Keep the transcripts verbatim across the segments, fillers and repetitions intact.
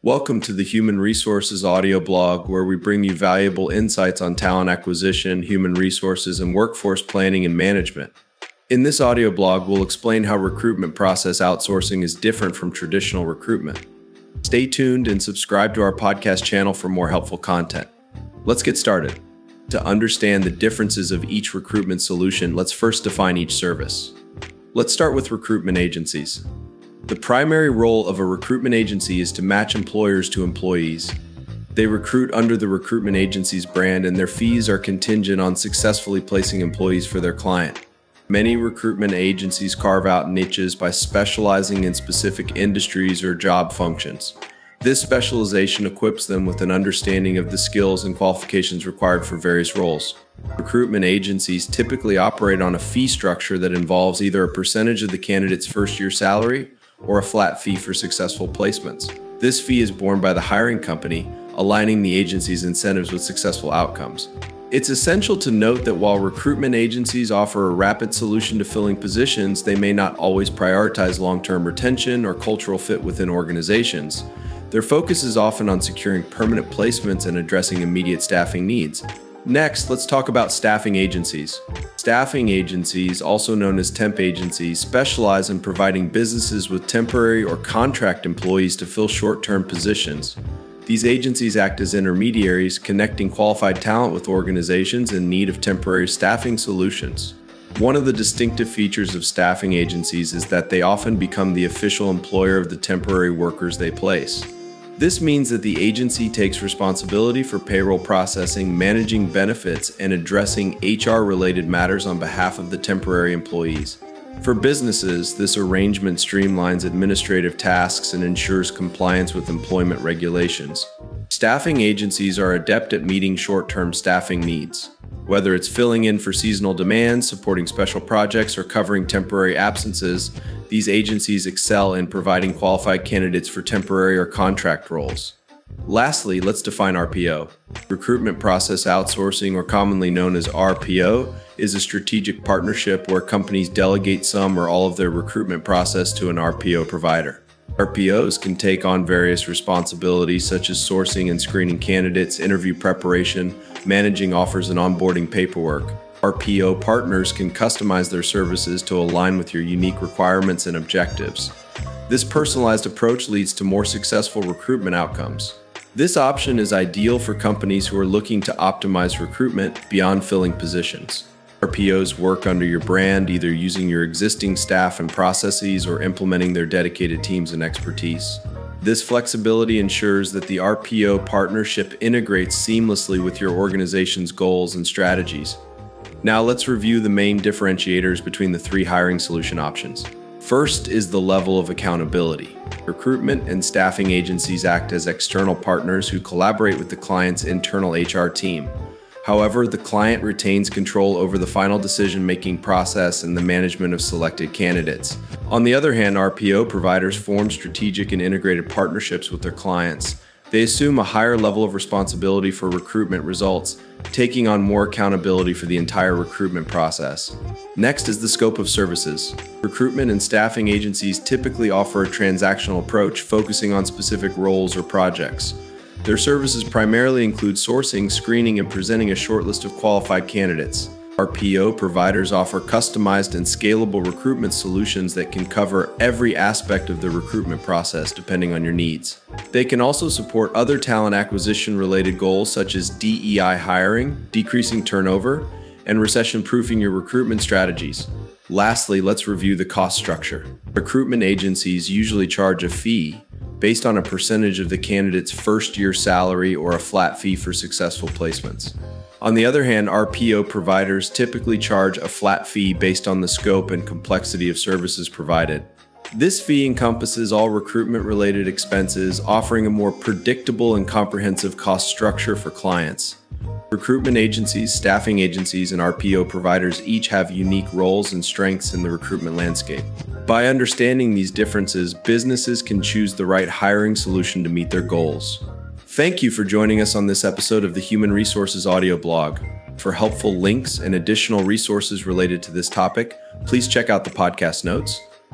Welcome to the Human Resources audio blog, where we bring you valuable insights on talent acquisition, human resources, and workforce planning and management. In this audio blog, we'll explain how recruitment process outsourcing is different from traditional recruitment. Stay tuned and subscribe to our podcast channel for more helpful content. Let's get started. To understand the differences of each recruitment solution, let's first define each service. Let's start with recruitment agencies. The primary role of a recruitment agency is to match employers to employees. They recruit under the recruitment agency's brand, and their fees are contingent on successfully placing employees for their client. Many recruitment agencies carve out niches by specializing in specific industries or job functions. This specialization equips them with an understanding of the skills and qualifications required for various roles. Recruitment agencies typically operate on a fee structure that involves either a percentage of the candidate's first-year salary or a flat fee for successful placements. This fee is borne by the hiring company, aligning the agency's incentives with successful outcomes. It's essential to note that while recruitment agencies offer a rapid solution to filling positions, they may not always prioritize long-term retention or cultural fit within organizations. Their focus is often on securing permanent placements and addressing immediate staffing needs. Next, let's talk about staffing agencies. Staffing agencies, also known as temp agencies, specialize in providing businesses with temporary or contract employees to fill short-term positions. These agencies act as intermediaries, connecting qualified talent with organizations in need of temporary staffing solutions. One of the distinctive features of staffing agencies is that they often become the official employer of the temporary workers they place. This means that the agency takes responsibility for payroll processing, managing benefits, and addressing H R-related matters on behalf of the temporary employees. For businesses, this arrangement streamlines administrative tasks and ensures compliance with employment regulations. Staffing agencies are adept at meeting short-term staffing needs. Whether it's filling in for seasonal demands, supporting special projects, or covering temporary absences, these agencies excel in providing qualified candidates for temporary or contract roles. Lastly, let's define R P O. Recruitment process outsourcing, or commonly known as R P O, is a strategic partnership where companies delegate some or all of their recruitment process to an R P O provider. R P Os can take on various responsibilities such as sourcing and screening candidates, interview preparation, managing offers, and onboarding paperwork. R P O partners can customize their services to align with your unique requirements and objectives. This personalized approach leads to more successful recruitment outcomes. This option is ideal for companies who are looking to optimize recruitment beyond filling positions. R P Os work under your brand, either using your existing staff and processes or implementing their dedicated teams and expertise. This flexibility ensures that the R P O partnership integrates seamlessly with your organization's goals and strategies. Now let's review the main differentiators between the three hiring solution options. First is the level of accountability. Recruitment and staffing agencies act as external partners who collaborate with the client's internal H R team. However, the client retains control over the final decision-making process and the management of selected candidates. On the other hand, R P O providers form strategic and integrated partnerships with their clients. They assume a higher level of responsibility for recruitment results, taking on more accountability for the entire recruitment process. Next is the scope of services. Recruitment and staffing agencies typically offer a transactional approach, focusing on specific roles or projects. Their services primarily include sourcing, screening, and presenting a short list of qualified candidates. R P O providers offer customized and scalable recruitment solutions that can cover every aspect of the recruitment process depending on your needs. They can also support other talent acquisition-related goals such as D E I hiring, decreasing turnover, and recession-proofing your recruitment strategies. Lastly, let's review the cost structure. Recruitment agencies usually charge a fee based on a percentage of the candidate's first-year salary or a flat fee for successful placements. On the other hand, R P O providers typically charge a flat fee based on the scope and complexity of services provided. This fee encompasses all recruitment-related expenses, offering a more predictable and comprehensive cost structure for clients. Recruitment agencies, staffing agencies, and R P O providers each have unique roles and strengths in the recruitment landscape. By understanding these differences, businesses can choose the right hiring solution to meet their goals. Thank you for joining us on this episode of the Human Resources audio blog. For helpful links and additional resources related to this topic, please check out the podcast notes.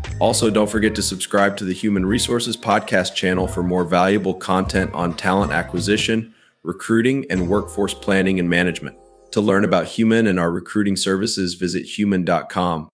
Also, don't forget to subscribe to the Human Resources Podcast channel for more valuable content on talent acquisition, recruiting, and workforce planning and management. To learn about Human and our recruiting services, visit human dot com.